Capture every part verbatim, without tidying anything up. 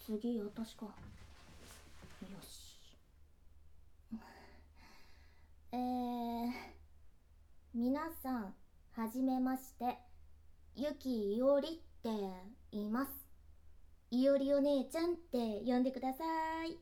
次私か。よし。えー、皆さんはじめまして、ゆきいおりって言います。いおりお姉ちゃんって呼んでください。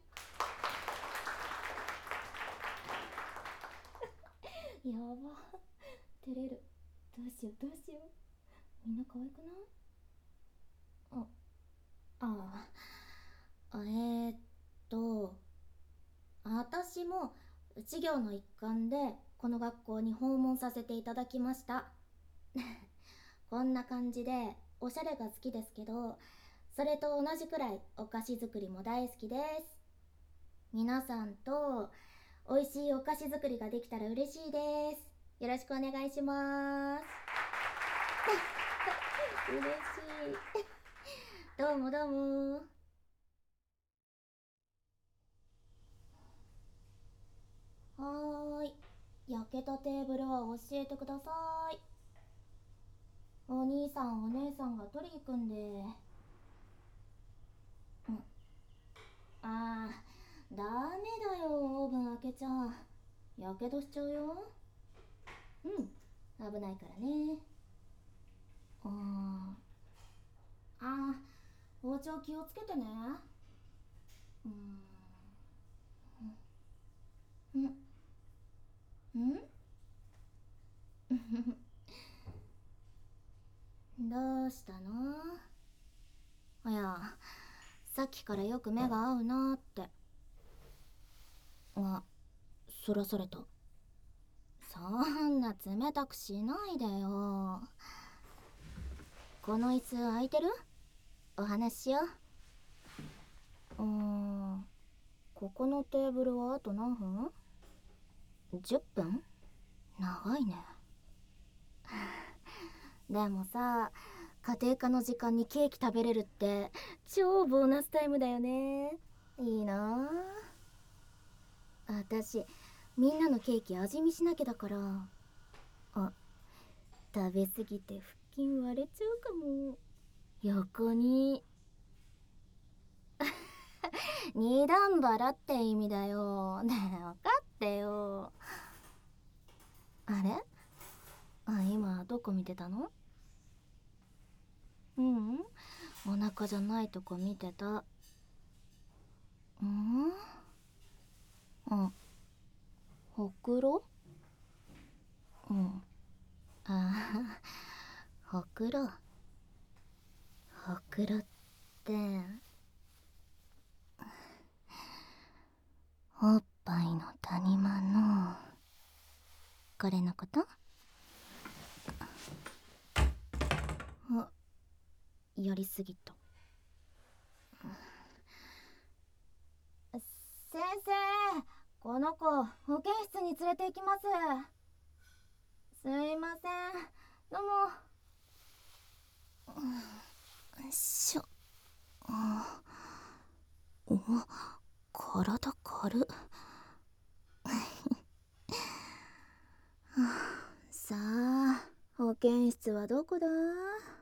やば、照れる。どうしようどうしよう。みんな可愛くない？あああえー、っと私も授業の一環でこの学校に訪問させていただきました。こんな感じでおしゃれが好きですけど、それと同じくらいお菓子作りも大好きです。皆さんと美味しいお菓子作りができたら嬉しいです。よろしくお願いします。嬉しい。どうもどうも。はーい、焼けたテーブルは教えてください。お兄さんお姉さんが取り行くんで。うん、あー、ダメだよ、オーブン開けちゃ。やけどしちゃうよ。うん、危ないからね。あーあー、包丁気をつけてね。うーん、うんうんどうしたの？いや、さっきからよく目が合うなーって。あ、そらされた。そんな冷たくしないでよ。この椅子空いてる？お話ししよう。うーん、ここのテーブルはあと何分？ じゅっ 分？長いね。でもさ、家庭科の時間にケーキ食べれるって超ボーナスタイムだよね。いいなあ。私、みんなのケーキ味見しなきゃだから。あ、食べ過ぎて腹筋割れちゃうかも。横に。二段腹って意味だよ。ねえ、分かってよ。あれ？あ、今どこ見てたの？うん、お腹じゃないとこ見てた。うん、あ、ほくろ？うん。ああ、ほくろ。ほくろって、おっぱいの谷間の、これのこと？あ、やりすぎた。先生、この子、保健室に連れて行きます。すいません。どうも。よいしょ。お、体軽っ。さあ、保健室はどこだ？